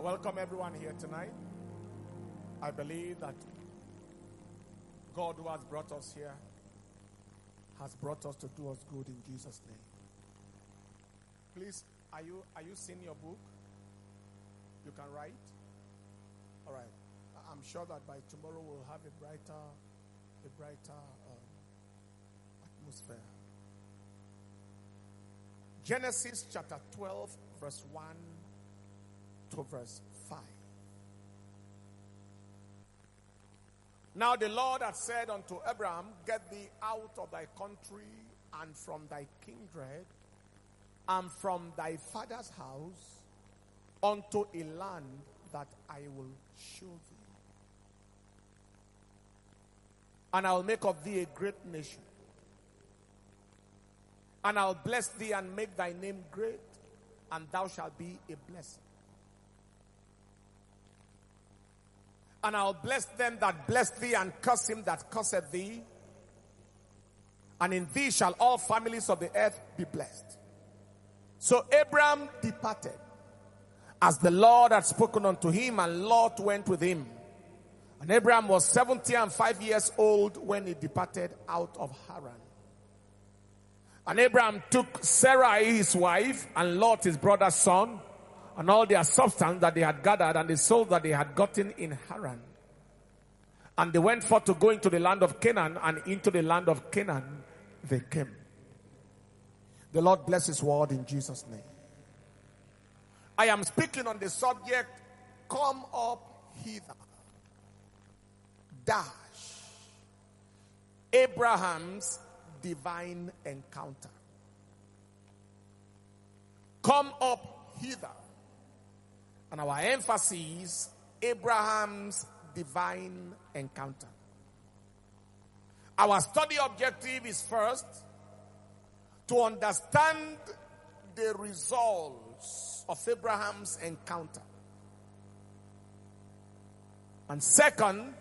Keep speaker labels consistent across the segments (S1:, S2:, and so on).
S1: welcome everyone here tonight. I believe that God who has brought us here has brought us to do us good in Jesus' name. Please, are you seeing your book? You can write? All right. I'm sure that by tomorrow we'll have a brighter atmosphere. Genesis chapter 12, verse 1 to verse 5. Now the Lord had said unto Abraham, get thee out of thy country and from thy kindred and from thy father's house unto a land that I will show thee. And I will make of thee a great nation. And I will bless thee and make thy name great, and thou shalt be a blessing. And I will bless them that bless thee, and curse him that curseth thee. And in thee shall all families of the earth be blessed. So Abraham departed, as the Lord had spoken unto him, and Lot went with him. And Abraham was 75 years old when he departed out of Haran. And Abraham took Sarai his wife, and Lot his brother's son, and all their substance that they had gathered, and the souls that they had gotten in Haran. And they went forth to go into the land of Canaan, and into the land of Canaan they came. The Lord bless his word in Jesus' name. I am speaking on the subject, come up hither. Dash. Abraham's divine encounter. Come up hither. And our emphasis, Abraham's divine encounter. Our study objective is first to understand the results of Abraham's encounter. And second,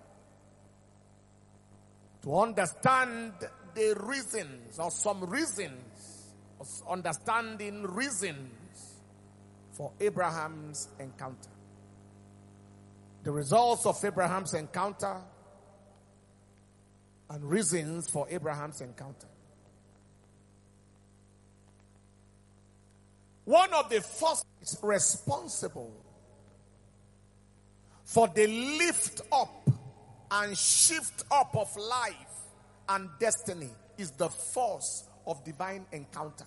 S1: to understand the reasons, or some reasons, understanding reasons for Abraham's encounter. The results of Abraham's encounter and reasons for Abraham's encounter. One of the forces responsible for the lift up and shift up of life and destiny is the force of divine encounter.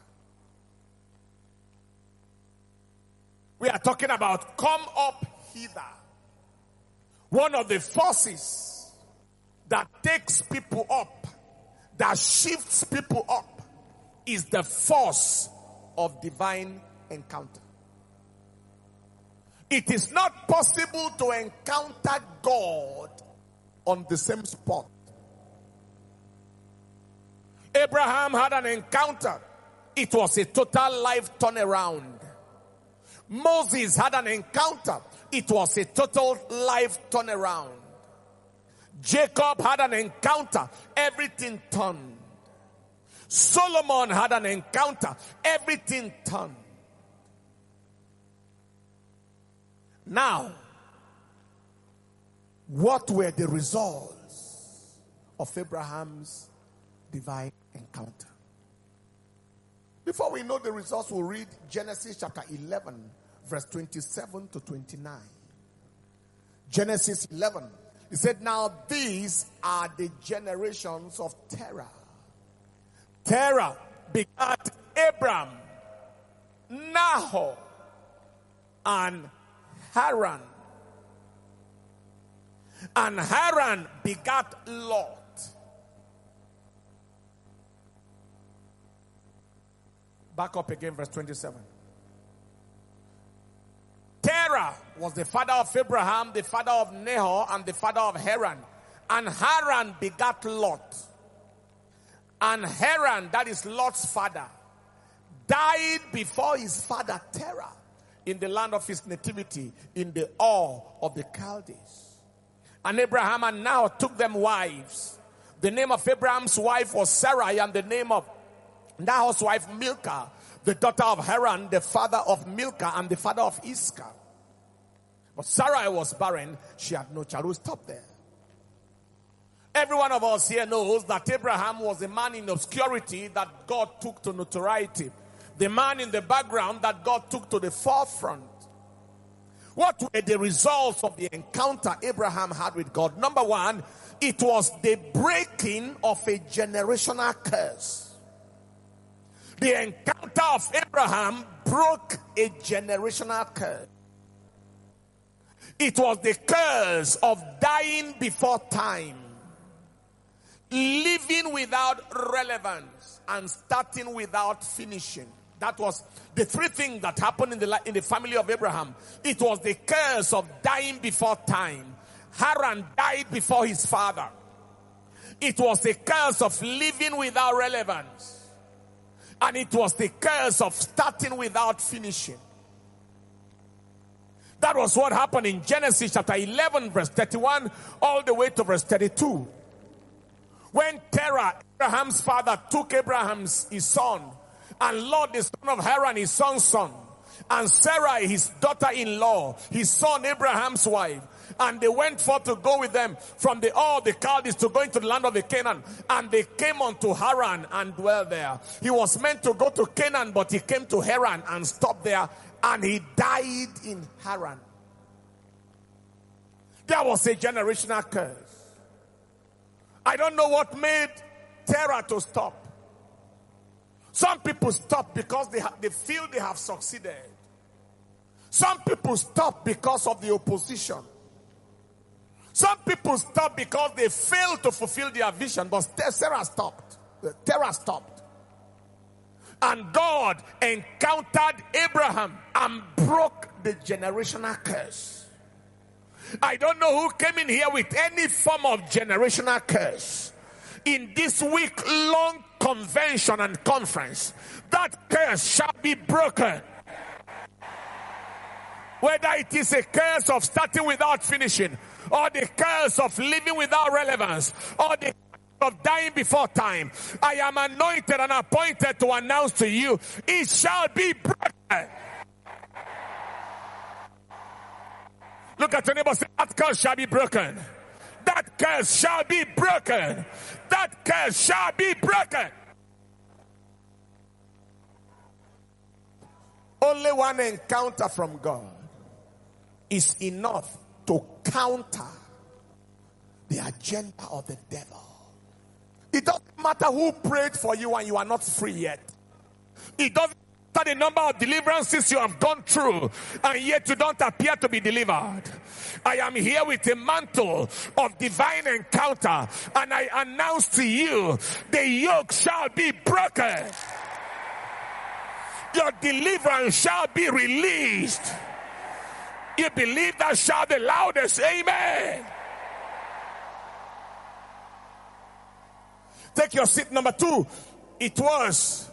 S1: We are talking about come up hither. One of the forces that takes people up, that shifts people up, is the force of divine encounter. It is not possible to encounter God on the same spot. Abraham had an encounter. It was a total life turnaround. Moses had an encounter. It was a total life turnaround. Jacob had an encounter. Everything turned. Solomon had an encounter. Everything turned. Now, what were the results of Abraham's divine encounter? Before we know the results, we'll read Genesis chapter 11, verse 27 to 29. Genesis 11. He said, now these are the generations of Terah. Terah begat Abram, Nahor, and Haran. And Haran begat Lot. Back up again, verse 27. Terah was the father of Abraham, the father of Nahor, and the father of Haran. And Haran begat Lot. And Haran, that is Lot's father, died before his father Terah in the land of his nativity, in the Ur of the Chaldees. And Abraham and Nahor took them wives. The name of Abraham's wife was Sarai, and the name of Nahor's wife Milcah, the daughter of Haran, the father of Milcah and the father of Iscah. But Sarai was barren. She had no child. We'll stop there. Every one of us here knows that Abraham was a man in obscurity that God took to notoriety. The man in the background that God took to the forefront. What were the results of the encounter Abraham had with God? Number one, it was the breaking of a generational curse. The encounter of Abraham broke a generational curse. It was the curse of dying before time, living without relevance, and starting without finishing. That was the three things that happened in the family of Abraham. It was the curse of dying before time. Haran died before his father. It was the curse of living without relevance. And it was the curse of starting without finishing. That was what happened in Genesis chapter 11 verse 31 all the way to verse 32. When Terah, Abraham's father, took his son, and Lot, the son of Haran, his son's son, and Sarai, his daughter-in-law, his son Abraham's wife, and they went forth to go with them from the Chaldees to go into the land of the Canaan, and they came unto Haran and dwelt there. He was meant to go to Canaan, but he came to Haran and stopped there, and he died in Haran. There was a generational curse. I don't know what made Terah to stop. Some people stop because they feel they have succeeded. Some people stop because of the opposition. Some people stop because they failed to fulfill their vision. But Terah stopped. And God encountered Abraham and broke the generational curse. I don't know who came in here with any form of generational curse. In this week-long convention and conference, that curse shall be broken. Whether it is a curse of starting without finishing, or the curse of living without relevance, or the curse of dying before time, I am anointed and appointed to announce to you, it shall be broken. Look at your neighbor, say, that curse shall be broken. That curse shall be broken. That curse shall be broken. Only one encounter from God is enough to counter the agenda of the devil. It doesn't matter who prayed for you and you are not free yet. It doesn't matter the number of deliverances you have gone through and yet you don't appear to be delivered. I am here with a mantle of divine encounter, and I announce to you, the yoke shall be broken. Your deliverance shall be released. You believe that? Shout the loudest, amen. Take your seat. Number 2. It was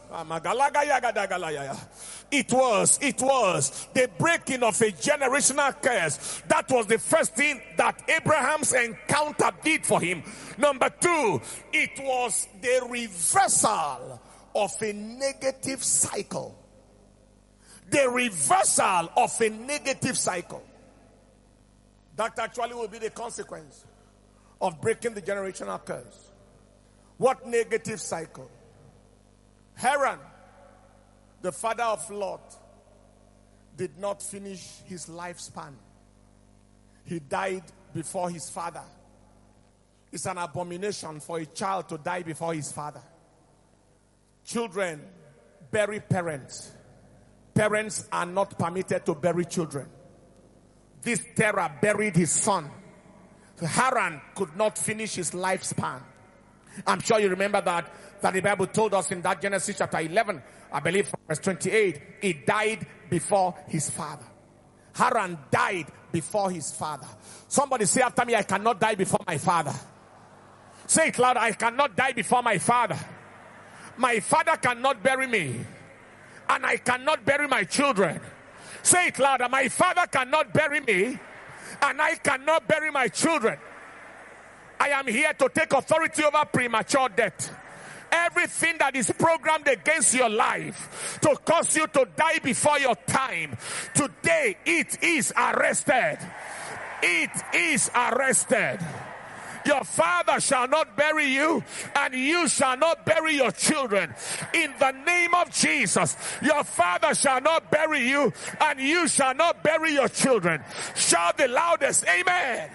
S1: the breaking of a generational curse. That was the first thing that Abraham's encounter did for him. Number 2, it was the reversal of a negative cycle. The reversal of a negative cycle. That actually will be the consequence of breaking the generational curse. What negative cycle? Haran, the father of Lot, did not finish his lifespan. He died before his father. It's an abomination for a child to die before his father. Children bury parents. Parents are not permitted to bury children. This Terah buried his son. Haran could not finish his lifespan. I'm sure you remember that the Bible told us in that Genesis chapter 11, I believe from verse 28, he died before his father. Haran died before his father. Somebody say after me, I cannot die before my father. Say it loud, I cannot die before my father. My father cannot bury me, and I cannot bury my children. Say it louder, my father cannot bury me, and I cannot bury my children. I am here to take authority over premature death. Everything that is programmed against your life to cause you to die before your time, today it is arrested. It is arrested. Your father shall not bury you, and you shall not bury your children. In the name of Jesus, your father shall not bury you, and you shall not bury your children. Shout the loudest, amen.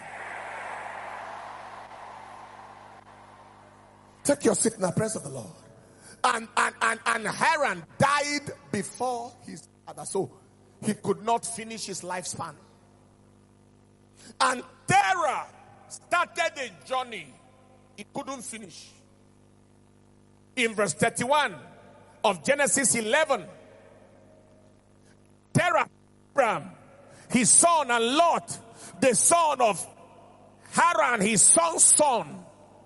S1: Take your seat in the presence of the Lord. And Haran died before his father, so he could not finish his lifespan. And Terah started a journey he couldn't finish. In verse 31 of Genesis 11, Terah, Abraham, his son, and Lot, the son of Haran, his son's son,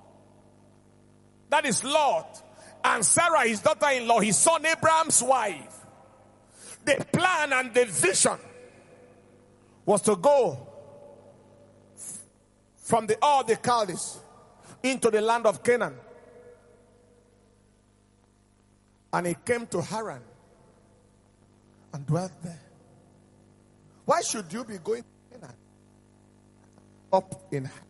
S1: that is Lot, and Sarah, his daughter-in-law, his son Abraham's wife. The plan and the vision was to go from the Ur of the Chaldees into the land of Canaan. And he came to Haran and dwelt there. Why should you be going to Canaan? Up in Haran.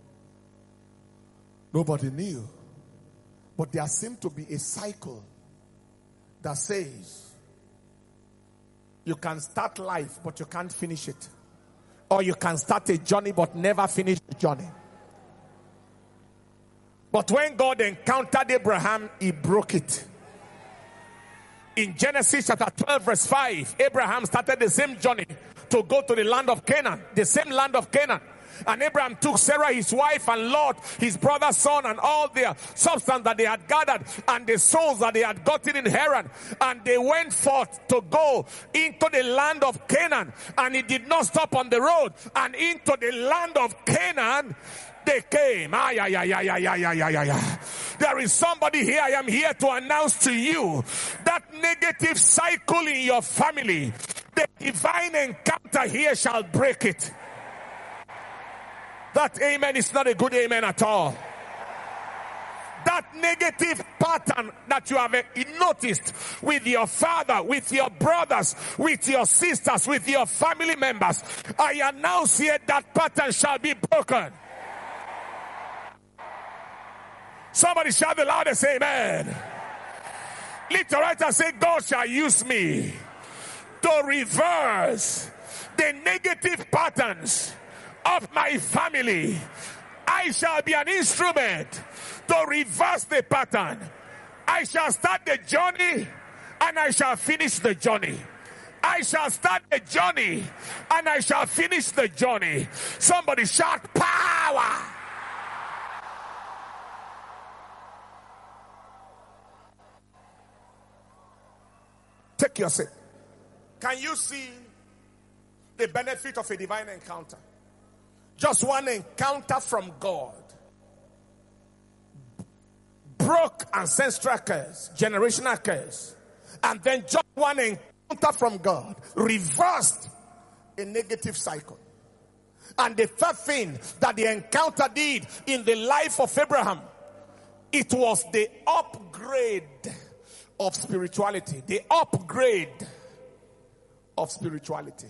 S1: Nobody knew. But there seemed to be a cycle that says you can start life but you can't finish it. Or you can start a journey but never finish the journey. But when God encountered Abraham, he broke it. In Genesis chapter 12 verse 5, Abraham started the same journey to go to the land of Canaan, the same land of Canaan. And Abraham took Sarah his wife and Lot his brother's son and all their substance that they had gathered and the souls that they had gotten in Haran, and they went forth to go into the land of Canaan. And he did not stop on the road, and into the land of Canaan they came. There is somebody here. I am here to announce to you that negative cycle in your family, the divine encounter here shall break it. That amen is not a good amen at all. That negative pattern that you have noticed with your father, with your brothers, with your sisters, with your family members, I announce here that pattern shall be broken. Somebody shout the loudest amen. Lift your right and say, God shall use me to reverse the negative patterns of my family. I shall be an instrument to reverse the pattern. I shall start the journey and I shall finish the journey. I shall start the journey and I shall finish the journey. Somebody shout power. Take your seat. Can you see the benefit of a divine encounter? Just one encounter from God broke ancestral curse, generational curse. And then just one encounter from God reversed a negative cycle. And the third thing that the encounter did in the life of Abraham, it was the upgrade of spirituality. The upgrade of spirituality.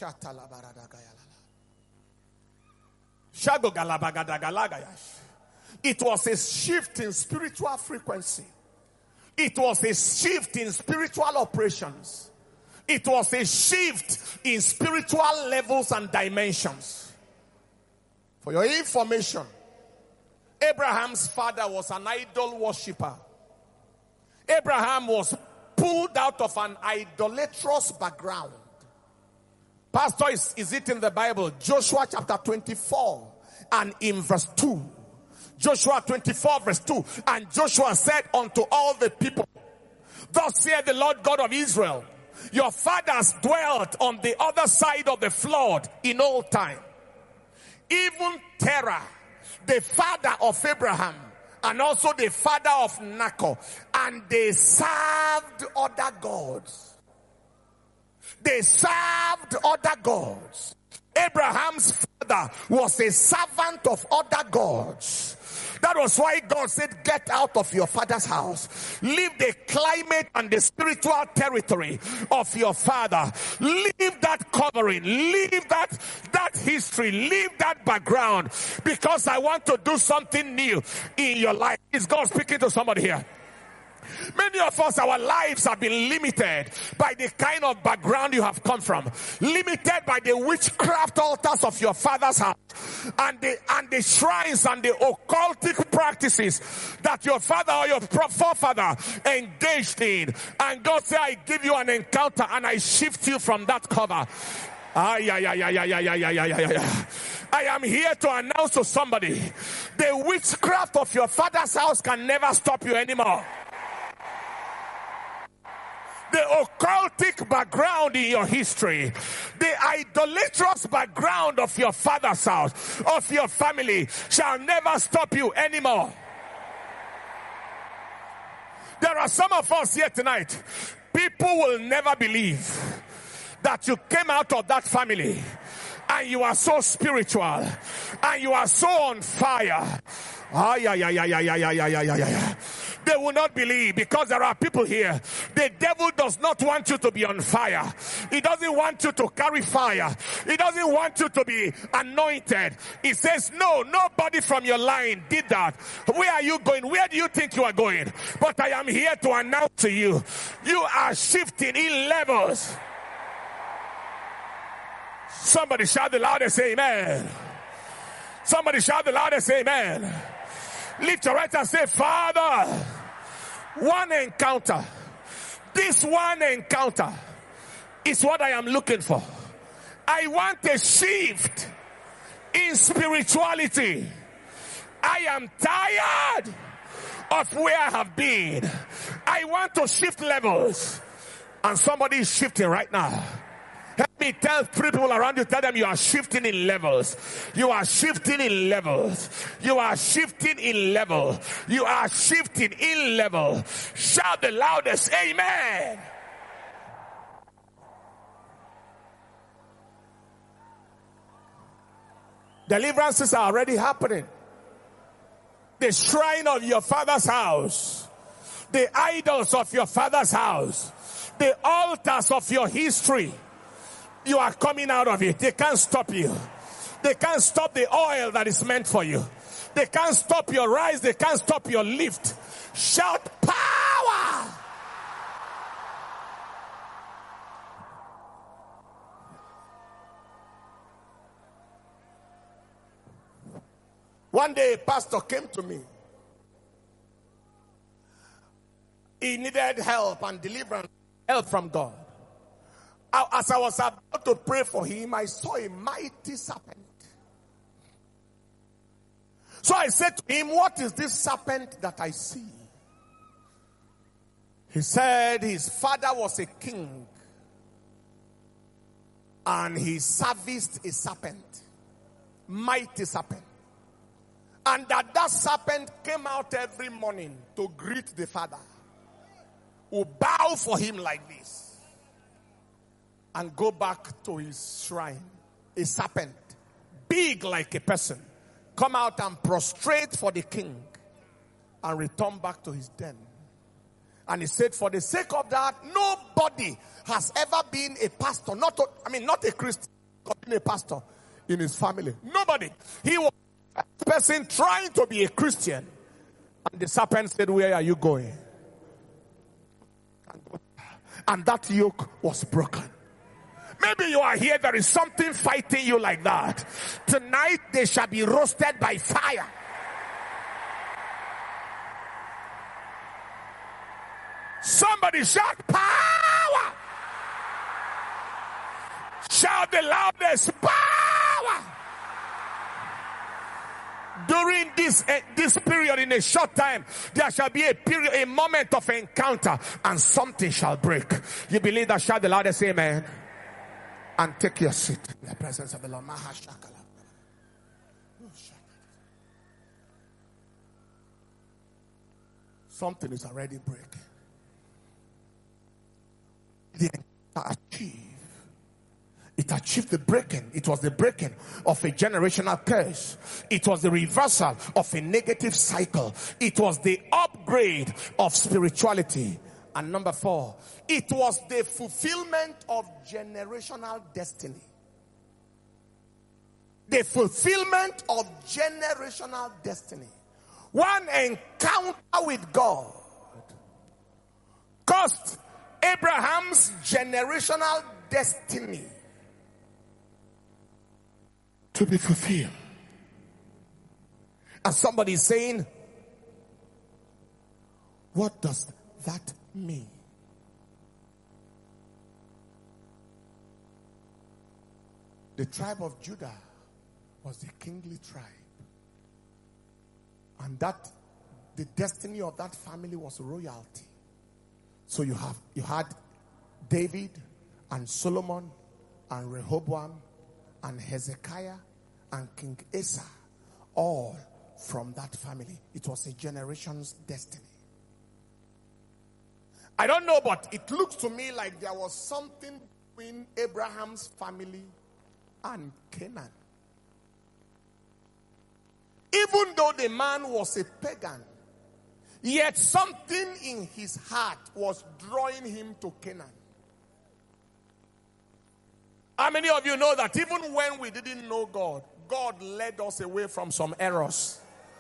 S1: It was a shift in spiritual frequency. It was a shift in spiritual operations. It was a shift in spiritual levels and dimensions. For your information, Abraham's father was an idol worshiper. Abraham was pulled out of an idolatrous background. Pastor, is it in the Bible? Joshua chapter 24 and in verse 2. Joshua 24 verse 2. And Joshua said unto all the people, thus saith the Lord God of Israel, your fathers dwelt on the other side of the flood in old time. Even Terah, the father of Abraham, and also the father of Nahor, and they served other gods. They served other gods. Abraham's father was a servant of other gods. That was why God said, get out of your father's house. Leave the climate and the spiritual territory of your father. Leave that covering. Leave that history. Leave that background. Because I want to do something new in your life. Is God speaking to somebody here? Many of us, our lives have been limited by the kind of background you have come from, limited by the witchcraft altars of your father's house, and the shrines and the occultic practices that your father or your forefather engaged in. And God said, I give you an encounter and I shift you from that cover. I am here to announce to somebody, the witchcraft of your father's house can never stop you anymore. The occultic background in your history, the idolatrous background of your father's house, of your family, shall never stop you anymore. There are some of us here tonight, people will never believe that you came out of that family and you are so spiritual and you are so on fire. They will not believe, because there are people here. The devil does not want you to be on fire. He doesn't want you to carry fire. He doesn't want you to be anointed. He says, no, nobody from your line did that. Where are you going? Where do you think you are going? But I am here to announce to you, you are shifting in levels. Somebody shout the loudest, amen. Somebody shout the loudest, amen. Lift your right hand and say, Father, one encounter. This one encounter is what I am looking for. I want a shift in spirituality. I am tired of where I have been. I want to shift levels. And somebody is shifting right now. Help me tell 3 people around you, tell them you are shifting in levels. You are shifting in levels. You are shifting in level. You are shifting in level. Shout the loudest, amen. Deliverances are already happening. The shrine of your father's house, the idols of your father's house, the altars of your history, you are coming out of it. They can't stop you. They can't stop the oil that is meant for you. They can't stop your rise. They can't stop your lift. Shout power! One day a pastor came to me. He needed help and deliverance, help from God. As I was about to pray for him, I saw a mighty serpent. So I said to him, what is this serpent that I see? He said his father was a king and he serviced a serpent, mighty serpent. And that serpent came out every morning to greet the father, who bow for him like this and go back to his shrine. A serpent, big like a person, come out and prostrate for the king and return back to his den. And he said, for the sake of that, nobody has ever been a pastor, not a Christian, but been a pastor in his family. Nobody. He was a person trying to be a Christian. And the serpent said, where are you going? And that yoke was broken. Maybe you are here, there is something fighting you like that. Tonight they shall be roasted by fire. Somebody shout power. Shout the loudest power. During this period, in a short time, there shall be a moment of encounter, and something shall break. You believe that? Shout the loudest amen. And take your seat in the presence of the Lord. Something is already breaking. The encounter achieve It achieved the breaking. It was the breaking of a generational curse. It was the reversal of a negative cycle. It was the upgrade of spirituality. And number 4, it was the fulfillment of generational destiny. The fulfillment of generational destiny. One encounter with God caused Abraham's generational destiny to be fulfilled. And somebody is saying, what does that mean? The tribe of Judah was the kingly tribe. And that the destiny of that family was royalty. So you had David and Solomon and Rehoboam and Hezekiah and King Asa, all from that family. It was a generation's destiny. I don't know, but it looks to me like there was something between Abraham's family and Canaan. Even though the man was a pagan, yet something in his heart was drawing him to Canaan. How many of you know that even when we didn't know God, God led us away from some errors?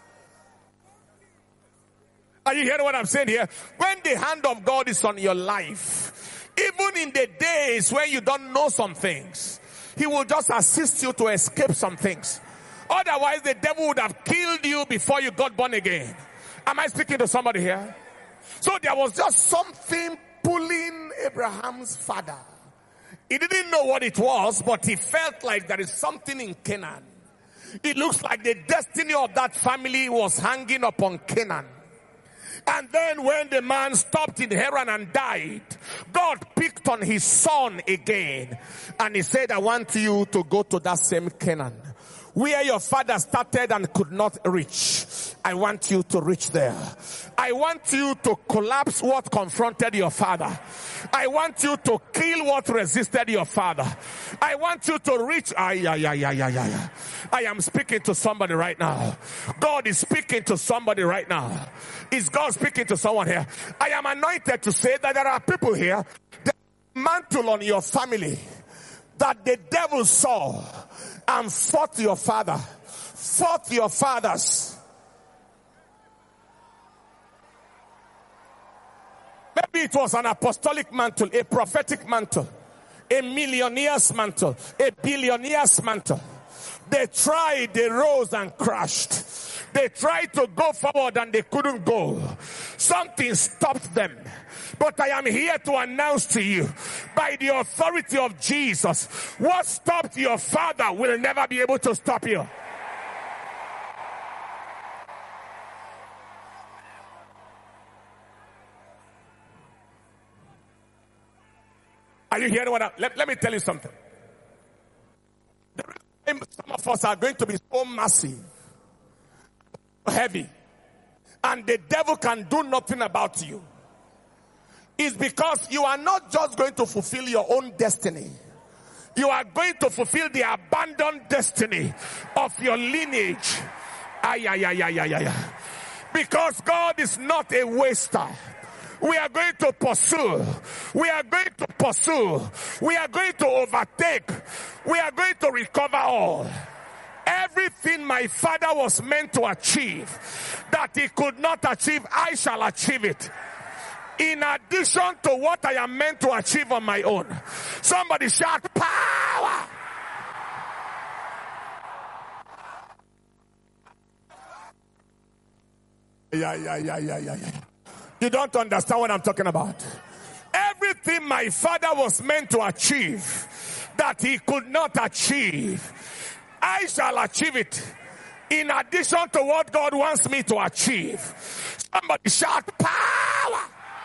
S1: Are you hearing what I'm saying here? When the hand of God is on your life, even in the days when you don't know some things, He will just assist you to escape some things. Otherwise, the devil would have killed you before you got born again. Am I speaking to somebody here? So there was just something pulling Abraham's father. He didn't know what it was, but he felt like there is something in Canaan. It looks like the destiny of that family was hanging upon Canaan. And then when the man stopped in Haran and died, God picked on his son again. And he said, I want you to go to that same Canaan, where your father started and could not reach. I want you to reach there. I want you to collapse what confronted your father. I want you to kill what resisted your father. I want you to reach. I am speaking to somebody right now. God is speaking to somebody right now. Is God speaking to someone here? I am anointed to say that there are people here, the mantle on your family that the devil saw and fought your father, fought your fathers. Maybe it was an apostolic mantle, a prophetic mantle, a millionaire's mantle, a billionaire's mantle. They tried, they rose and crashed. They tried to go forward and they couldn't go. Something stopped them. But I am here to announce to you, by the authority of Jesus, what stopped your father will never be able to stop you. Are you hearing what let me tell you something. Some of us are going to be so massive, heavy, and the devil can do nothing about you. It's because you are not just going to fulfill your own destiny. You are going to fulfill the abandoned destiny of your lineage. Because God is not a waster. We are going to pursue. We are going to pursue. We are going to overtake. We are going to recover all. Everything my father was meant to achieve that he could not achieve, I shall achieve it. In addition to what I am meant to achieve on my own. Somebody shout power. Yeah. You don't understand what I'm talking about. Everything my father was meant to achieve that he could not achieve, I shall achieve it. In addition to what God wants me to achieve. Somebody shout power.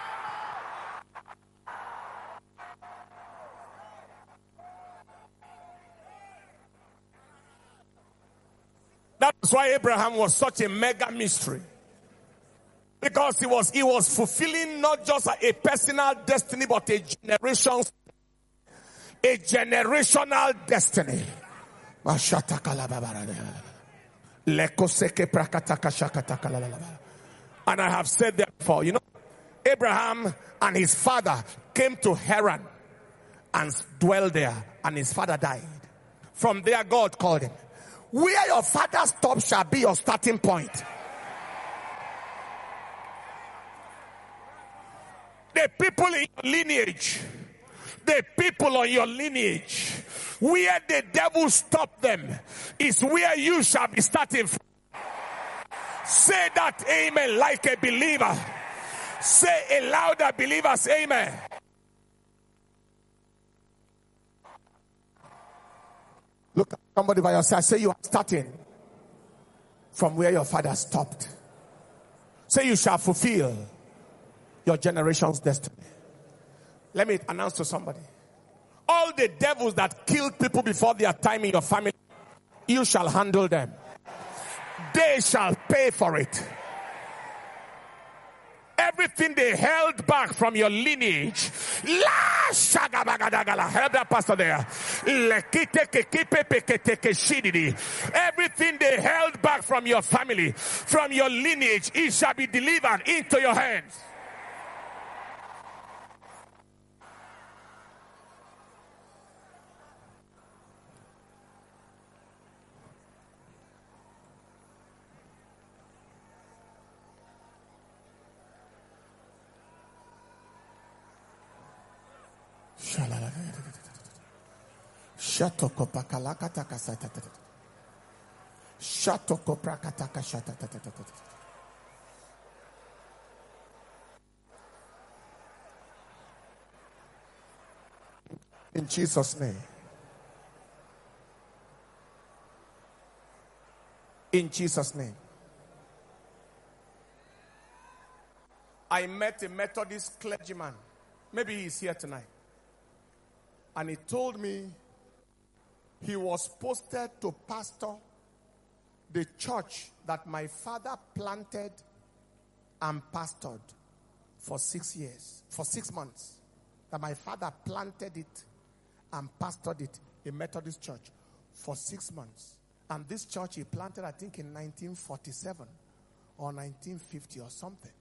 S1: That's why Abraham was such a mega mystery. Because he was fulfilling not just a personal destiny, but a generation. a generational destiny. And I have said that before. You know, Abraham and his father came to Haran and dwelled there, and his father died. From there, God called him. Where your father stops shall be your starting point. The people in your lineage, the people on your lineage, where the devil stopped them is where you shall be starting from. Say that amen like a believer. Say a louder believers amen. Look at somebody by your side. Say you are starting from where your father stopped. Say you shall fulfill your generation's destiny. Let me announce to somebody. All the devils that killed people before their time in your family, you shall handle them. They shall pay for it. Everything they held back from your lineage. Help that pastor there. Everything they held back from your family, from your lineage, it shall be delivered into your hands. In Jesus' name. In Jesus' name. I met a Methodist clergyman. Maybe he's here tonight. And he told me he was posted to pastor the church that my father planted and pastored for 6 years, for 6 months. That my father planted it and pastored it, a Methodist church, for 6 months. And this church he planted, I think, in 1947 or 1950 or something.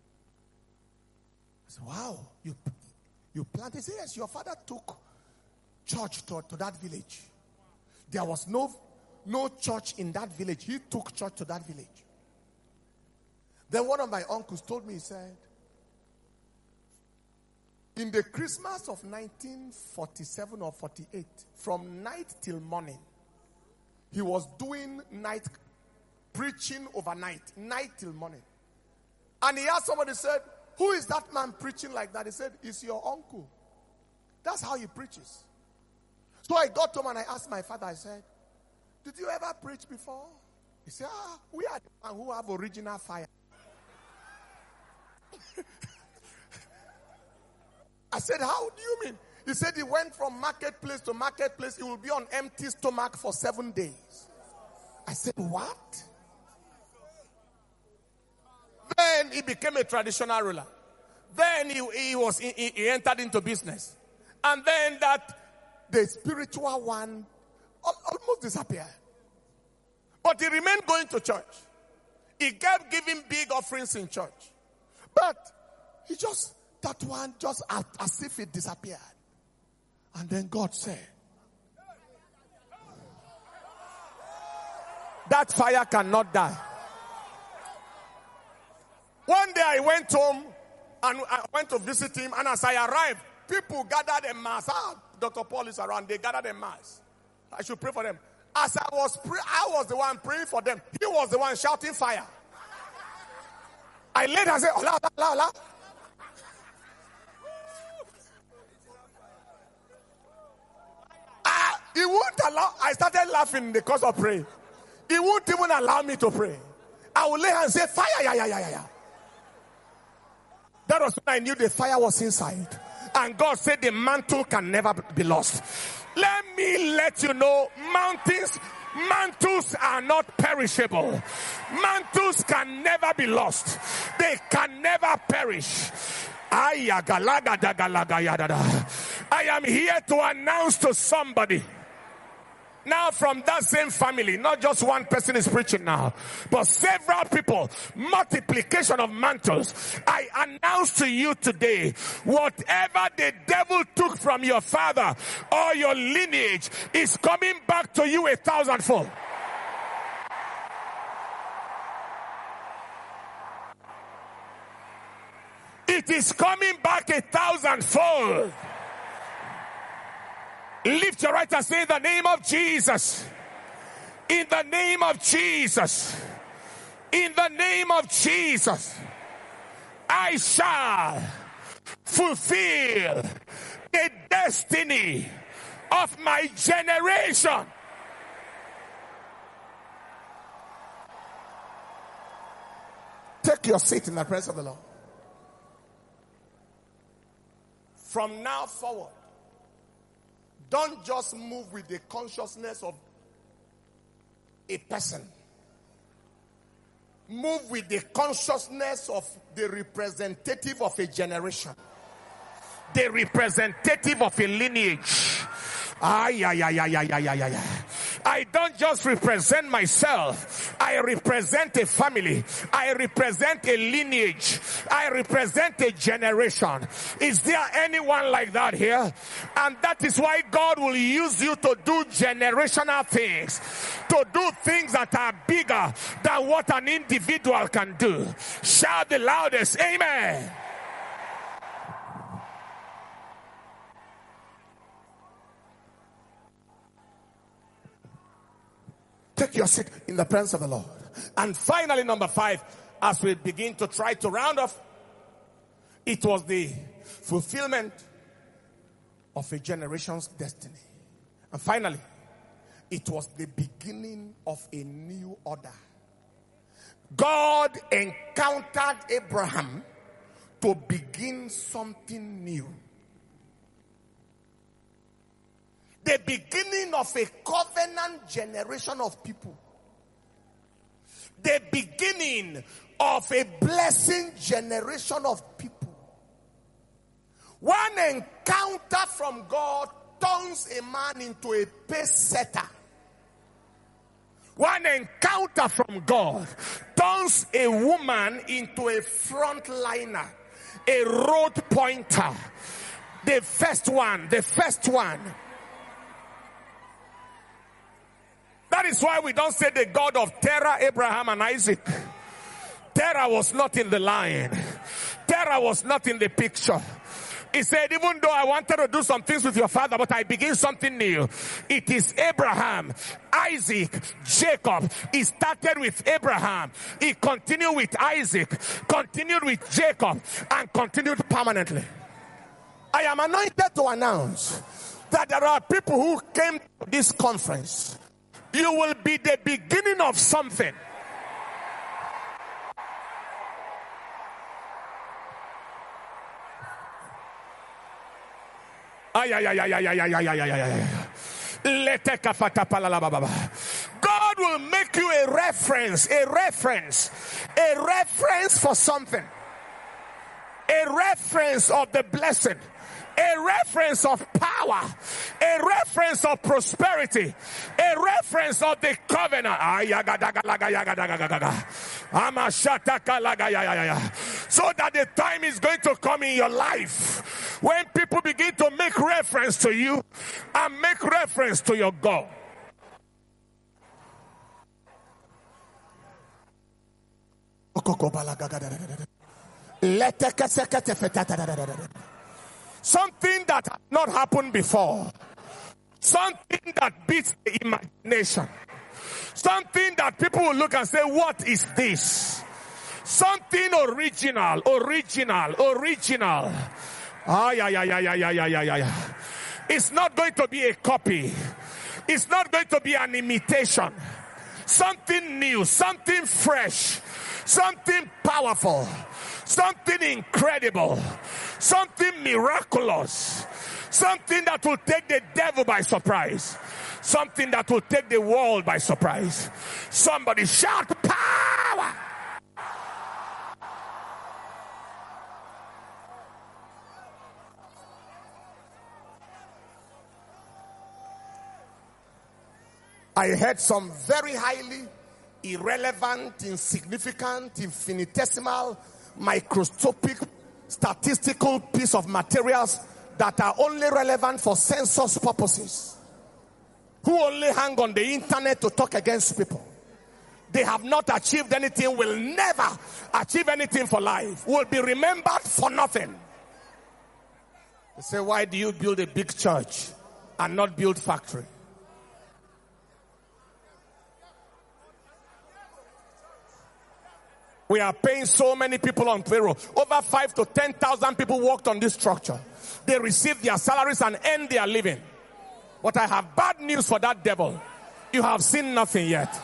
S1: I said, wow, you planted? He said, yes, your father took church to that village. There was no church in that village. He took church to that village. Then one of my uncles told me, he said, in the Christmas of 1947 or 48, from night till morning, he was doing night preaching overnight, night till morning. And he asked somebody, said, who is that man preaching like that? He said, it's your uncle. That's how he preaches. So I got home and I asked my father, I said, did you ever preach before? He said, we are the one who have original fire. I said, how do you mean? He said he went from marketplace to marketplace. He will be on empty stomach for 7 days. I said, what? Then he became a traditional ruler. Then he entered into business. And then the spiritual one almost disappeared. But he remained going to church. He kept giving big offerings in church. But that one just as if it disappeared. And then God said, that fire cannot die. One day I went home and I went to visit him, and as I arrived, people gathered en masse. Dr. Paul is around. They gathered en masse. I should pray for them. As I was the one praying for them. He was the one shouting fire. I laid and said, Allah, Allah, Allah. He won't allow. I started laughing in the course of praying. He won't even allow me to pray. I will lay and say, fire, yeah. That was when I knew the fire was inside. And God said the mantle can never be lost. Let me let you know, mantles are not perishable. Mantles can never be lost. They can never perish. I am here to announce to somebody. Now from that same family, not just one person is preaching now, but several people, multiplication of mantles. I announce to you today, whatever the devil took from your father or your lineage is coming back to you 1,000-fold. It is coming back 1,000-fold. Lift your right hand and say, in the name of Jesus. In the name of Jesus. In the name of Jesus. I shall fulfill the destiny of my generation. Take your seat in the presence of the Lord. From now forward, don't just move with the consciousness of a person. Move with the consciousness of the representative of a generation. The representative of a lineage. I don't just represent myself. I represent a family. I represent a lineage. I represent a generation. Is there anyone like that here? And that is why God will use you to do generational things. To do things that are bigger than what an individual can do. Shout the loudest, amen. Take your seat in the presence of the Lord. And finally, number 5, as we begin to try to round off, it was the fulfillment of a generation's destiny. And finally, it was the beginning of a new order. God encountered Abraham to begin something new. The beginning of a covenant generation of people. The beginning of a blessing generation of people. One encounter from God turns a man into a pace setter. One encounter from God turns a woman into a frontliner, a road pointer. The first one. That is why we don't say the God of Terah, Abraham, and Isaac. Terah was not in the line. Terah was not in the picture. He said, even though I wanted to do some things with your father, but I begin something new. It is Abraham, Isaac, Jacob. He started with Abraham. He continued with Isaac, continued with Jacob, and continued permanently. I am anointed to announce that there are people who came to this conference. You will be the beginning of something. God will make you a reference for something. A reference of the blessing. A reference of power, a reference of prosperity, a reference of the covenant. So that the time is going to come in your life when people begin to make reference to you and make reference to your God. Something that has not happened before. Something that beats the imagination. Something that people will look and say, what is this? Something original. It's not going to be a copy. It's not going to be an imitation. Something new, something fresh, something powerful, something incredible, something miraculous, something that will take the devil by surprise, something that will take the world by surprise. Somebody shout power! I heard some very highly irrelevant, insignificant, infinitesimal, microscopic, statistical piece of materials that are only relevant for census purposes, who only hang on the internet to talk against people. They have not achieved anything, will never achieve anything for life, will be remembered for nothing. They say, why do you build a big church and not build factory? We are paying so many people on payroll. Over 5,000 to 10,000 people worked on this structure. They receive their salaries and earn their living. But I have bad news for that devil. You have seen nothing yet.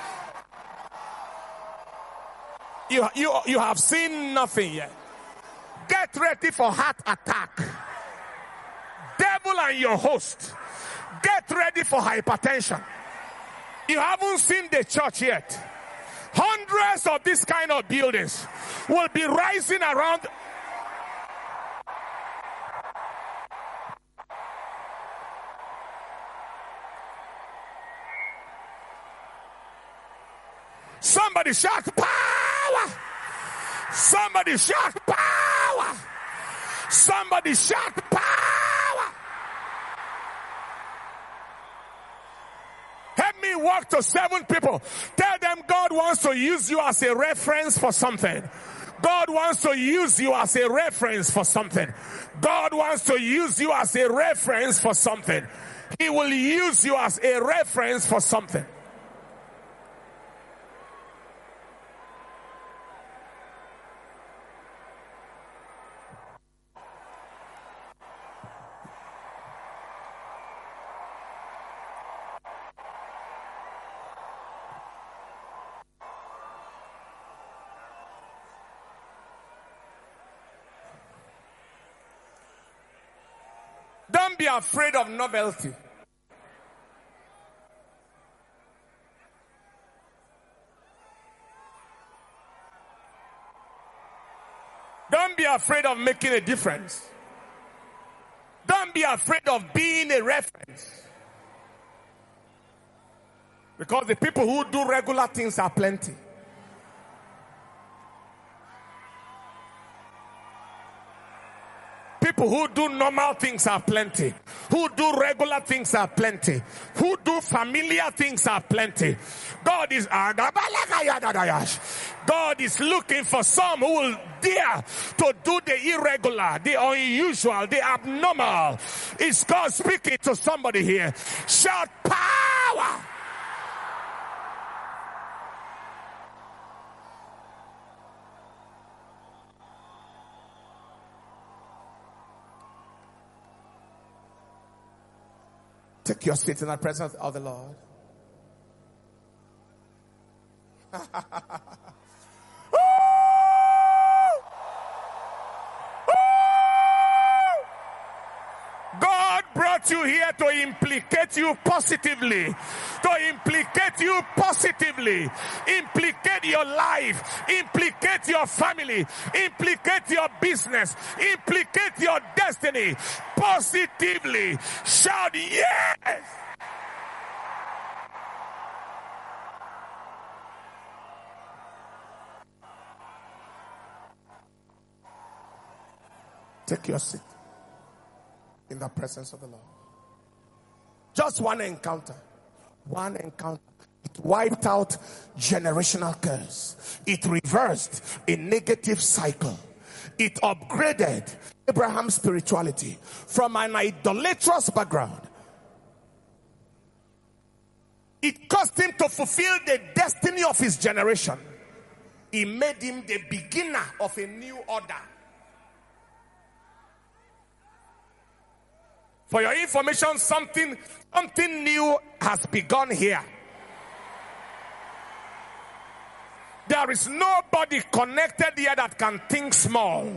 S1: You have seen nothing yet. Get ready for heart attack. Devil and your host, get ready for hypertension. You haven't seen the church yet. Hundreds of these kind of buildings will be rising around. Somebody shout power! Somebody shout power! Somebody shout power! Help me walk to 7 people. Tell them God wants to use you as a reference for something. God wants to use you as a reference for something. God wants to use you as a reference for something. He will use you as a reference for something. Don't be afraid of novelty. Don't be afraid of making a difference. Don't be afraid of being a reference. Because the people who do regular things are plenty. People who do normal things are plenty. Who do regular things are plenty. Who do familiar things are plenty. God is looking for some who will dare to do the irregular, the unusual, the abnormal. Is God speaking to somebody here? Shout power! Take your seat in the presence of the Lord. God brought you here to implicate you positively. To implicate you positively. Implicate your life. Implicate your family. Implicate your business. Implicate your destiny positively. Shout yes! Take your seat in the presence of the Lord. Just one encounter. One encounter. It wiped out generational curse. It reversed a negative cycle. It upgraded Abraham's spirituality from an idolatrous background. It caused him to fulfill the destiny of his generation. It made him the beginner of a new order. For your information, something new has begun here. There is nobody connected here that can think small.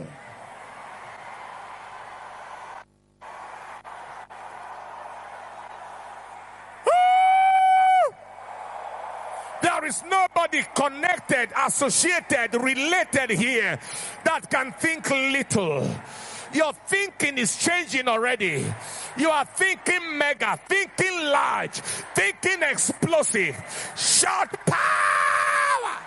S1: There is nobody connected, associated, related here that can think little. Your thinking is changing already. You are thinking mega, thinking large, thinking explosive. Shout power!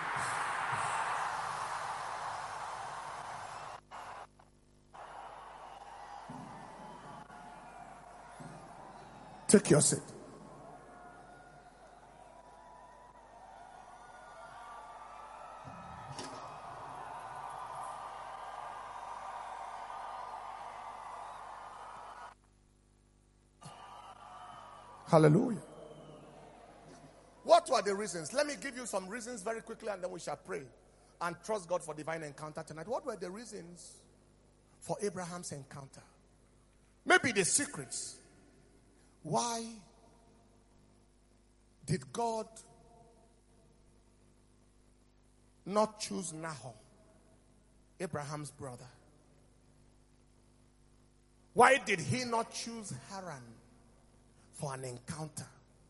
S1: Take your seat. Hallelujah. What were the reasons? Let me give you some reasons very quickly and then we shall pray and trust God for divine encounter tonight. What were the reasons for Abraham's encounter? Maybe the secrets. Why did God not choose Nahor, Abraham's brother? Why did he not choose Haran for an encounter?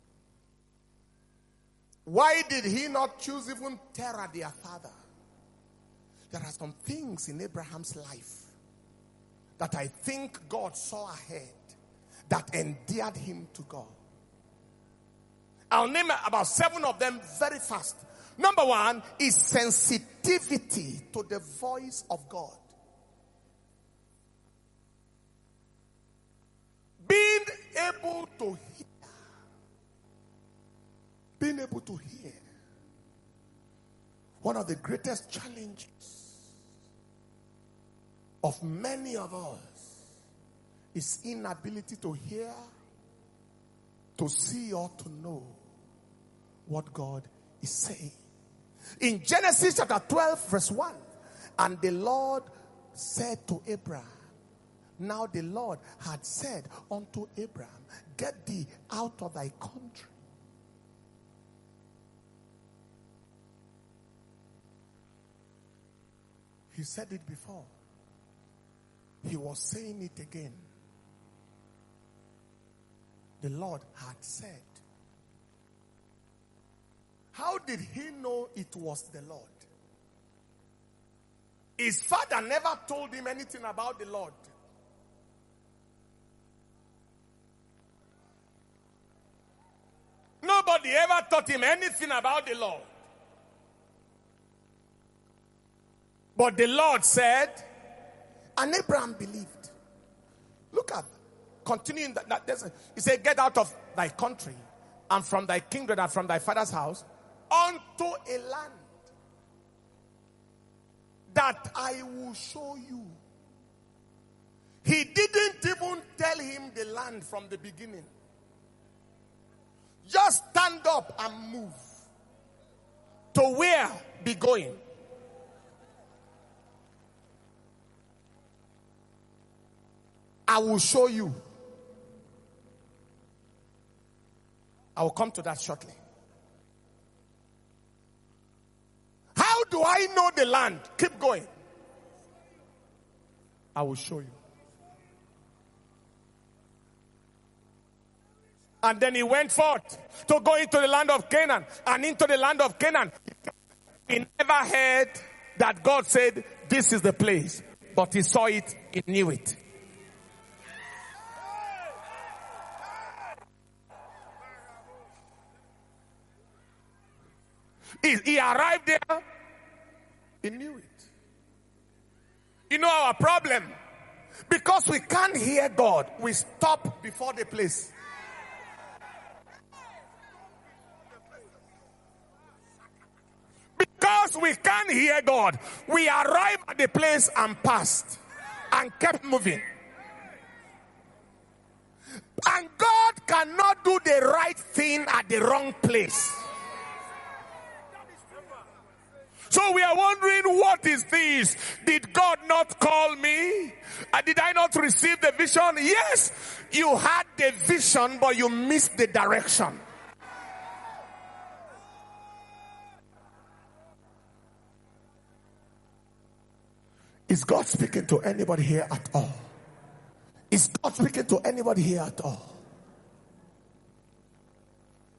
S1: Why did he not choose even Terah, their father? There are some things in Abraham's life that I think God saw ahead that endeared him to God. I'll name about 7 of them very fast. Number 1 is sensitivity to the voice of God. Being able to hear. Being able to hear. One of the greatest challenges of many of us is inability to hear, to see, or to know what God is saying. In Genesis chapter 12 verse 1, and the Lord said to Abraham, now the Lord had said unto Abraham, get thee out of thy country. He said it before. He was saying it again. The Lord had said. How did he know it was the Lord? His father never told him anything about the Lord. Nobody ever taught him anything about the Lord. But the Lord said, and Abraham believed. Look at, continuing that. He said, get out of thy country and from thy kindred and from thy father's house unto a land that I will show you. He didn't even tell him the land from the beginning. Just stand up and move. To where be going? I will show you. I will come to that shortly. How do I know the land? Keep going. I will show you. And then he went forth to go into the land of Canaan. And into the land of Canaan, he never heard that God said, this is the place. But he saw it, he knew it. He arrived there, he knew it. You know our problem? Because we can't hear God, we stop before the place. Because we can't hear God, we arrived at the place and passed and kept moving. And God cannot do the right thing at the wrong place. So we are wondering, what is this? Did God not call me? Did I not receive the vision? Yes, you had the vision, but you missed the direction. Is God speaking to anybody here at all? Is God speaking to anybody here at all?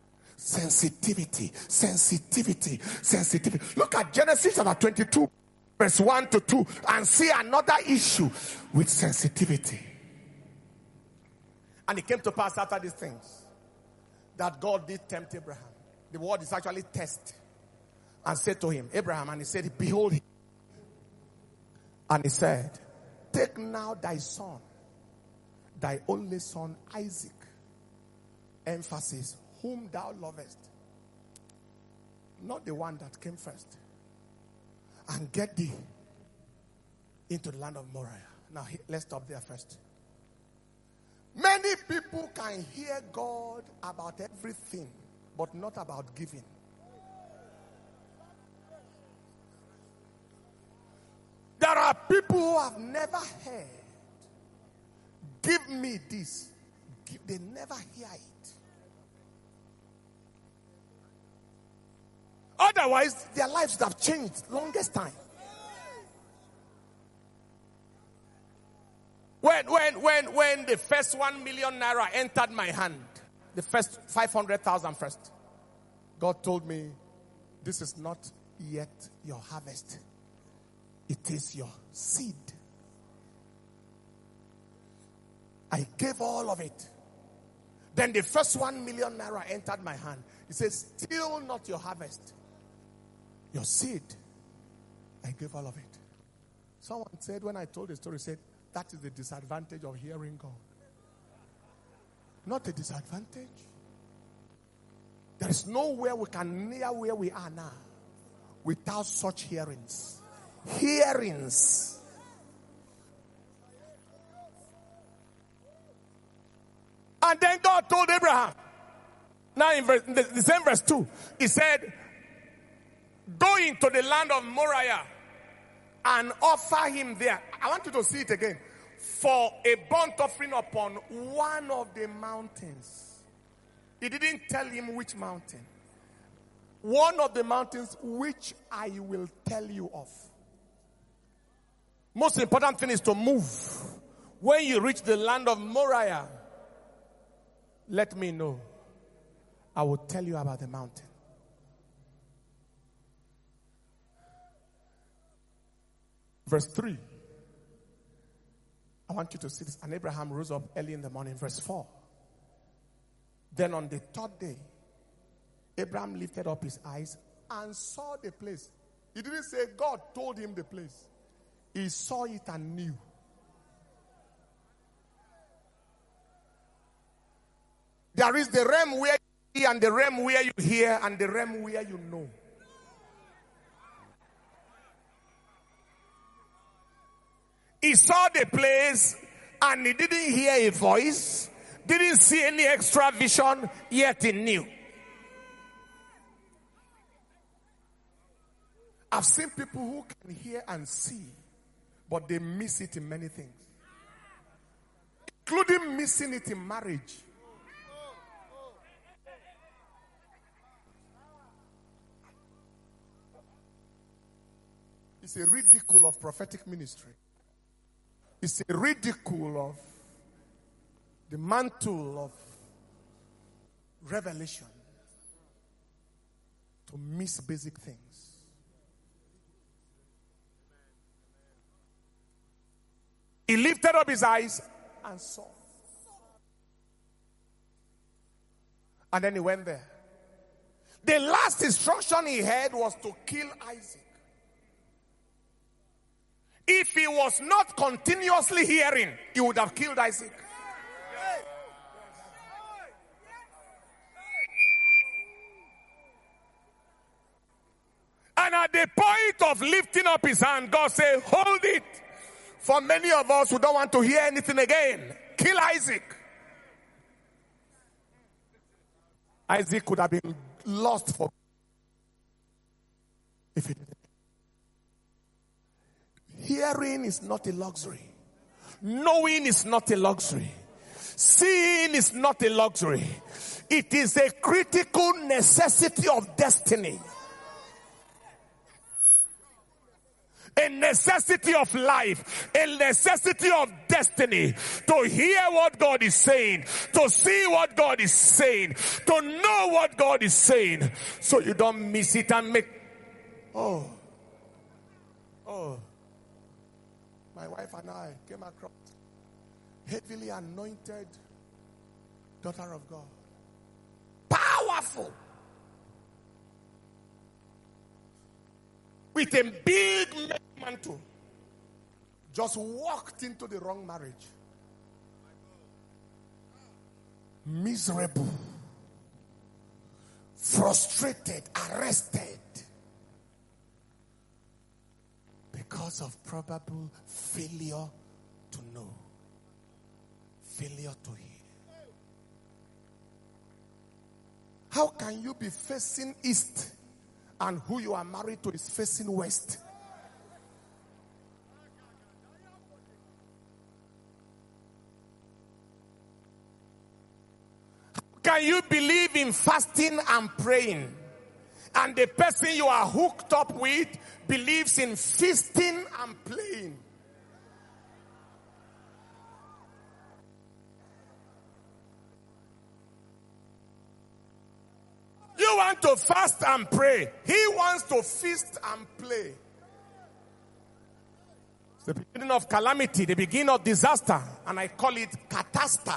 S1: Sensitivity, sensitivity, sensitivity. Look at Genesis chapter 22. verse 1 to 2, and see another issue with sensitivity. And it came to pass after these things that God did tempt Abraham. The word is actually test. And said to him, Abraham, and he said, behold him. And he said, take now thy son, thy only son Isaac, emphasis, whom thou lovest, not the one that came first, and get thee into the land of Moriah. Now let's stop there first. Many people can hear God about everything, but not about giving. There are people who have never heard, give me this. They never hear it. Otherwise, their lives would have changed longest time. When the first 1 million naira entered my hand, the first 500,000 first, God told me, this is not yet your harvest. It is your seed. I gave all of it. Then the first 1 million naira entered my hand. He says, still not your harvest. Your seed. I gave all of it. Someone said, when I told the story, said, that is the disadvantage of hearing God. Not a disadvantage. There is nowhere we can near where we are now without such hearings. Hearings. And then God told Abraham, now in the same verse 2, he said, go into the land of Moriah and offer him there. I want you to see it again. For a burnt offering upon one of the mountains. He didn't tell him which mountain. One of the mountains which I will tell you of. Most important thing is to move. When you reach the land of Moriah, let me know. I will tell you about the mountain. Verse 3. I want you to see this. And Abraham rose up early in the morning. Verse 4. Then on the third day, Abraham lifted up his eyes and saw the place. He didn't say God told him the place. He saw it and knew. There is the realm where you hear and the realm where you hear and the realm where you know. He saw the place and he didn't hear a voice, didn't see any extra vision, yet he knew. I've seen people who can hear and see, but they miss it in many things, including missing it in marriage. It's a ridicule of prophetic ministry. It's a ridicule of the mantle of revelation to miss basic things. He lifted up his eyes and saw. And then he went there. The last instruction he had was to kill Isaac. If he was not continuously hearing, he would have killed Isaac. And at the point of lifting up his hand, God said, hold it. For many of us who don't want to hear anything again, kill Isaac. Isaac could have been lost for if he didn't. Hearing is not a luxury. Knowing is not a luxury. Seeing is not a luxury. It is a critical necessity of destiny. A necessity of life, a necessity of destiny, to hear what God is saying, to see what God is saying, to know what God is saying, so you don't miss it and make, oh, Oh, my wife and I came across heavily anointed daughter of God. Powerful. With a big mantle. Just walked into the wrong marriage. Miserable. Frustrated. Arrested. Because of probable failure to know. Failure to hear. How can you be facing east and who you are married to is facing west? How can you believe in fasting and praying and the person you are hooked up with believes in feasting and playing? You want to fast and pray. He wants to feast and play. It's the beginning of calamity, the beginning of disaster, and I call it catastrophe.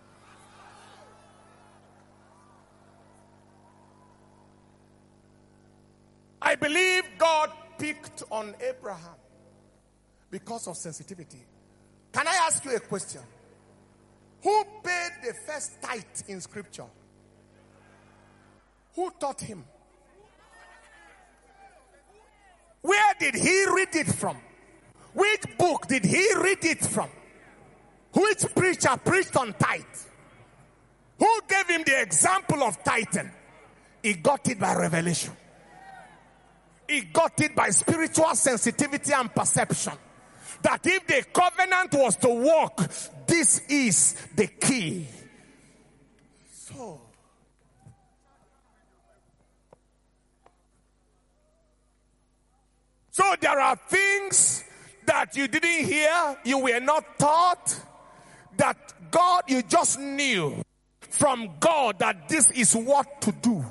S1: I believe God picked on Abraham because of sensitivity. Can I ask you a question? Who paid the first tithe in scripture? Who taught him? Where did he read it from? Which book did he read it from? Which preacher preached on tithe? Who gave him the example of tithing? He got it by revelation. He got it by spiritual sensitivity and perception. That if the covenant was to work, this is the key. So there are things that you didn't hear, you were not taught, that God, you just knew from God that this is what to do.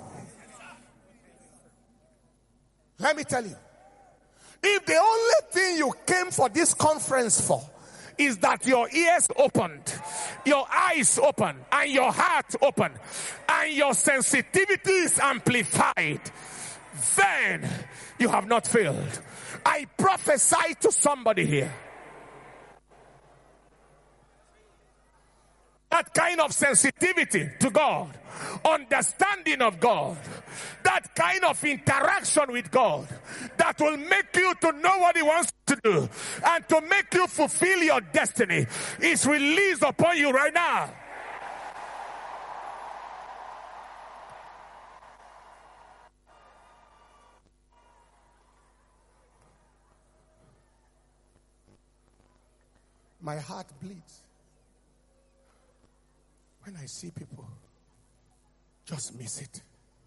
S1: Let me tell you, if the only thing you came for this conference for is that your ears opened, your eyes opened, and your heart opened, and your sensitivity is amplified, then you have not failed. I prophesy to somebody here. That kind of sensitivity to God, understanding of God, that kind of interaction with God that will make you to know what He wants to do and to make you fulfill your destiny is released upon you right now. My heart bleeds when I see people just miss it.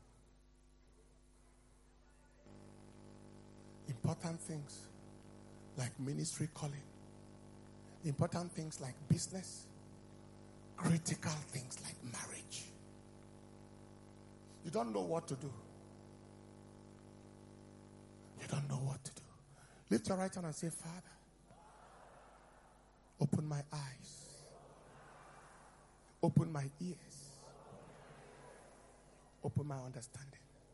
S1: Important things like ministry calling, important things like business, critical things like marriage. You don't know what to do. You don't know what to do. Lift your right hand and say, Father, open my eyes. Open my ears. Open my understanding.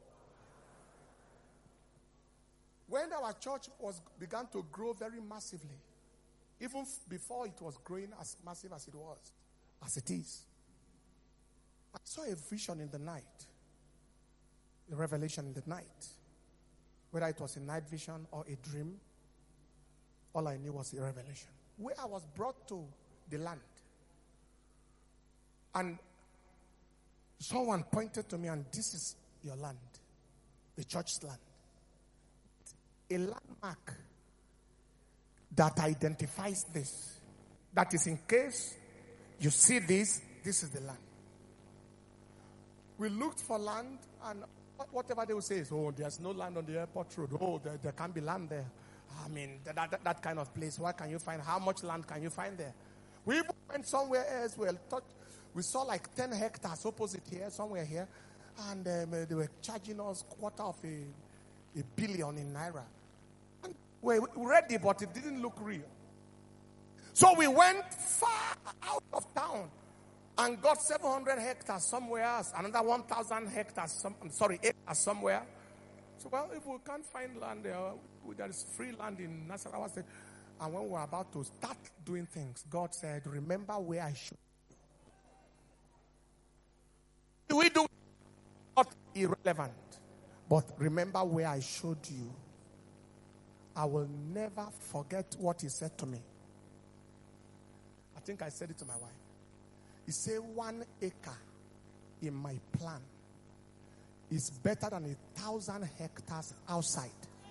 S1: When our church began to grow very massively, even before it was growing as massive as it is, I saw a vision in the night, a revelation in the night. Whether it was a night vision or a dream, all I knew was a revelation. Where I was brought to the land. And someone pointed to me, and this is your land, the church's land. A landmark that identifies this. That is, in case you see this, this is the land. We looked for land, and whatever they will say is, oh, there's no land on the airport road. Oh, there can't be land there. I mean, that kind of place. What can you find? How much land can you find there? We even went somewhere else. We saw like 10 hectares opposite here, somewhere here. And they were charging us $250 million in Naira. And were ready, but it didn't look real. So we went far out of town and got 700 hectares somewhere else, another 1,000 hectares, acres somewhere. So, well, if we can't find land there is free land in Nasarawa State. And when we were about to start doing things, God said, remember where I should. We do not irrelevant, but remember where I showed you. I will never forget what he said to me. I think I said it to my wife. He said 1 acre in my plan is better than 1,000 hectares outside.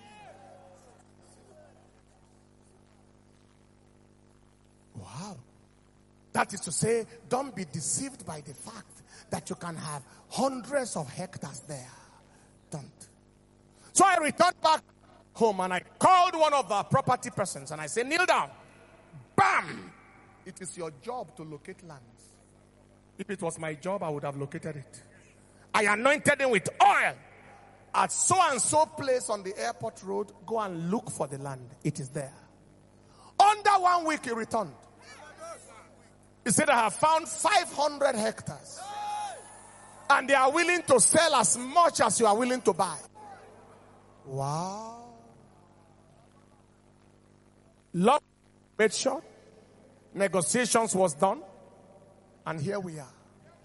S1: Wow. That is to say, don't be deceived by the fact that you can have hundreds of hectares there. Don't. So I returned back home and I called one of the property persons and I said, kneel down. Bam! It is your job to locate lands. If it was my job, I would have located it. I anointed him with oil. At so and so place on the airport road, go and look for the land. It is there. Under 1 week, he returned. He said, I have found 500 hectares. And they are willing to sell as much as you are willing to buy. Wow. Love made short. Negotiations was done. And here we are.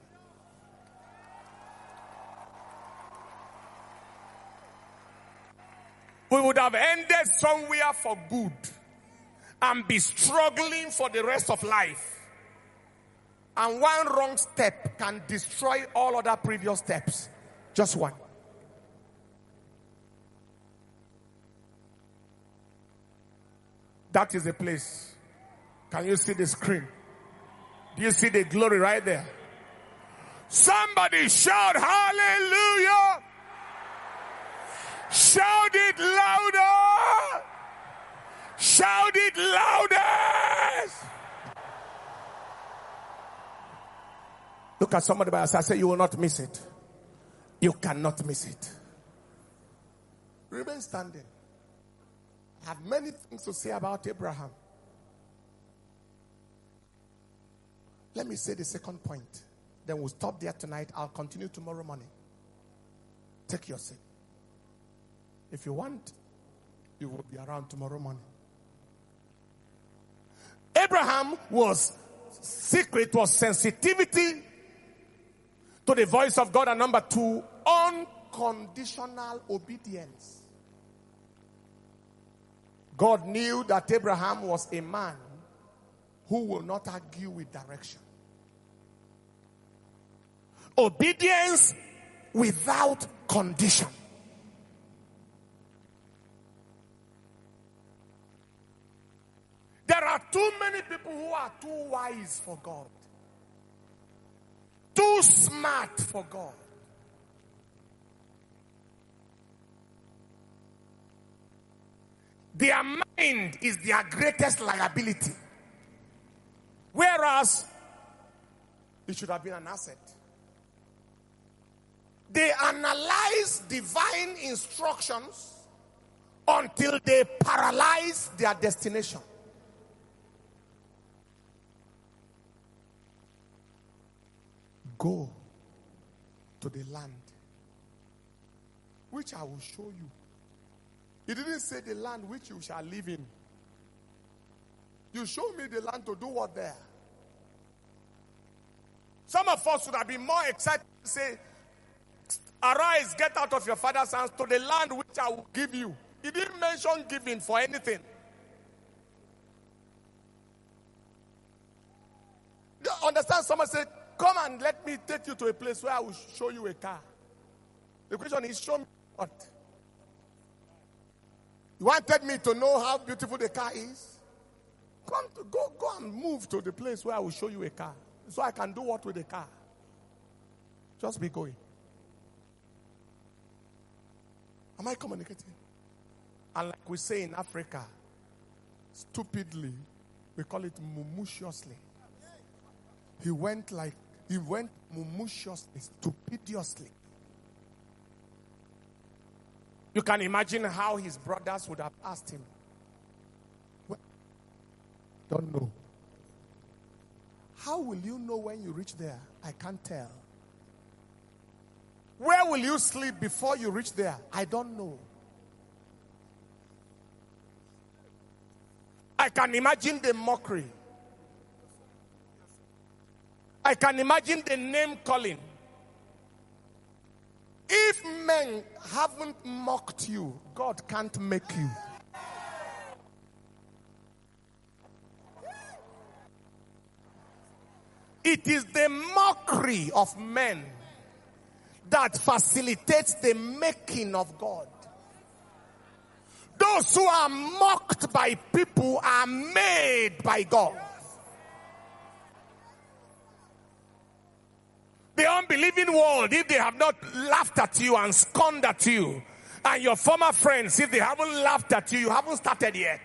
S1: We would have ended somewhere for good and be struggling for the rest of life. And one wrong step can destroy all other previous steps. Just one. That is the place. Can you see the screen? Do you see the glory right there? Somebody shout hallelujah! Shout it louder! Shout it loudest! Look at somebody by your side. Say, you will not miss it. You cannot miss it. Remain standing. I have many things to say about Abraham. Let me say the second point. Then we'll stop there tonight. I'll continue tomorrow morning. Take your seat. If you want, you will be around tomorrow morning. Abraham was secret, was sensitivity to the voice of God. And number 2, unconditional obedience. God knew that Abraham was a man who will not argue with direction. Obedience without condition. There are too many people who are too wise for God. Too smart for God. Their mind is their greatest liability. Whereas, it should have been an asset. They analyze divine instructions until they paralyze their destination. Go to the land which I will show you. He didn't say the land which you shall live in. You show me the land to do what there? Some of us would have been more excited to say, arise, get out of your father's house to the land which I will give you. He didn't mention giving for anything. Do you understand? Someone said, come and let me take you to a place where I will show you a car. The question is, show me what? You wanted me to know how beautiful the car is? Go and move to the place where I will show you a car. So I can do what with the car? Just be going. Am I communicating? And like we say in Africa, stupidly, we call it mumutiously. He went mumutiously, stupidiously. You can imagine how his brothers would have asked him, don't know. How will you know when you reach there? I can't tell. Where will you sleep before you reach there? I don't know. I can imagine the mockery. I can imagine the name calling. If men haven't mocked you, God can't make you. It is the mockery of men that facilitates the making of God. Those who are mocked by people are made by God. The unbelieving world, if they have not laughed at you and scorned at you, and your former friends, if they haven't laughed at you, you haven't started yet.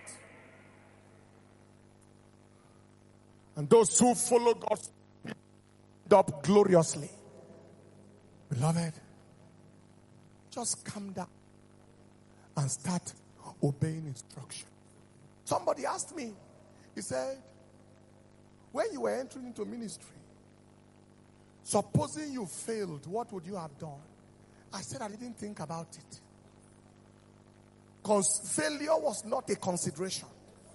S1: And those who follow God up gloriously. Beloved, just calm down and start obeying instruction. Somebody asked me, he said, when you were entering into ministry, supposing you failed, what would you have done? I said, I didn't think about it. Because failure was not a consideration.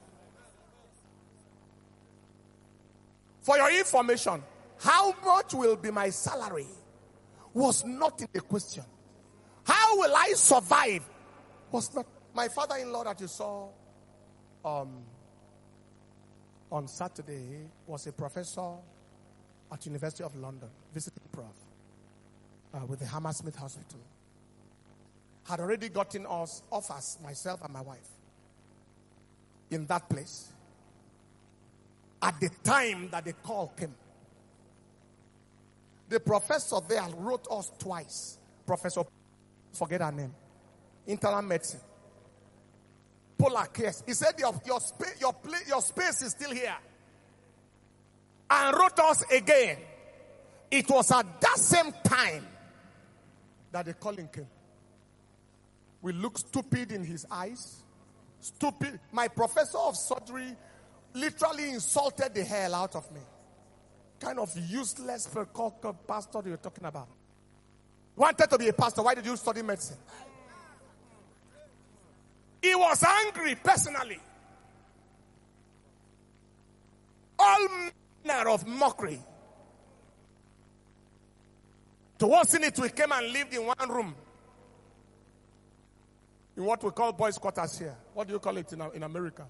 S1: For your information, how much will be my salary was not in the question. How will I survive was not. My father-in-law that you saw on Saturday was a professor at University of London, visiting prof, with the Hammersmith Hospital. Had already gotten us offers, myself and my wife, in that place. At the time that the call came, the professor there wrote us twice. Professor, forget her name, internal medicine, polar case. He said your space is still here, and wrote us again. It was at that same time that the calling came. We looked stupid in his eyes. Stupid. My professor of surgery literally insulted the hell out of me. Kind of useless pastor you're talking about. Wanted to be a pastor. Why did you study medicine? He was angry personally. All manner of mockery. Towards it, we came and lived in one room. In what we call boys' quarters here. What do you call it in America?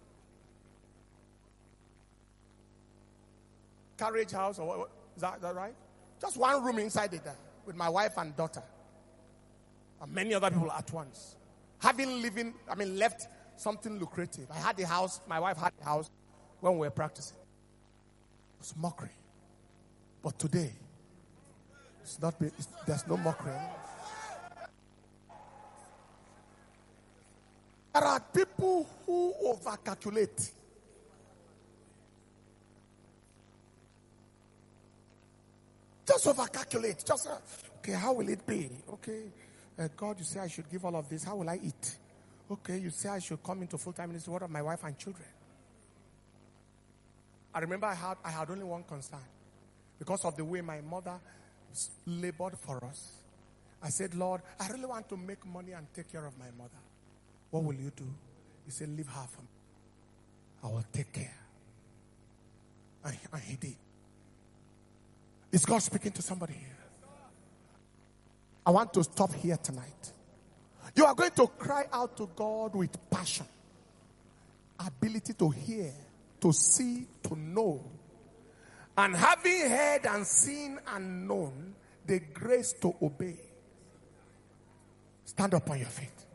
S1: Carriage house, or what? Is that right? Just one room inside it, with my wife and daughter, and many other people at once. Left something lucrative. I had the house, my wife had the house when we were practicing. It was mockery. But today, there's no mockery. There are people who overcalculate. Just overcalculate. Just, okay, how will it be? Okay, God, you say I should give all of this. How will I eat? Okay, you say I should come into full-time ministry. What of my wife and children? I remember I had only one concern. Because of the way my mother labored for us. I said, Lord, I really want to make money and take care of my mother. What will you do? He said, leave her for me. I will take care. And he did. Is God speaking to somebody here? I want to stop here tonight. You are going to cry out to God with passion. Ability to hear, to see, to know. And having heard and seen and known, the grace to obey. Stand up on your feet.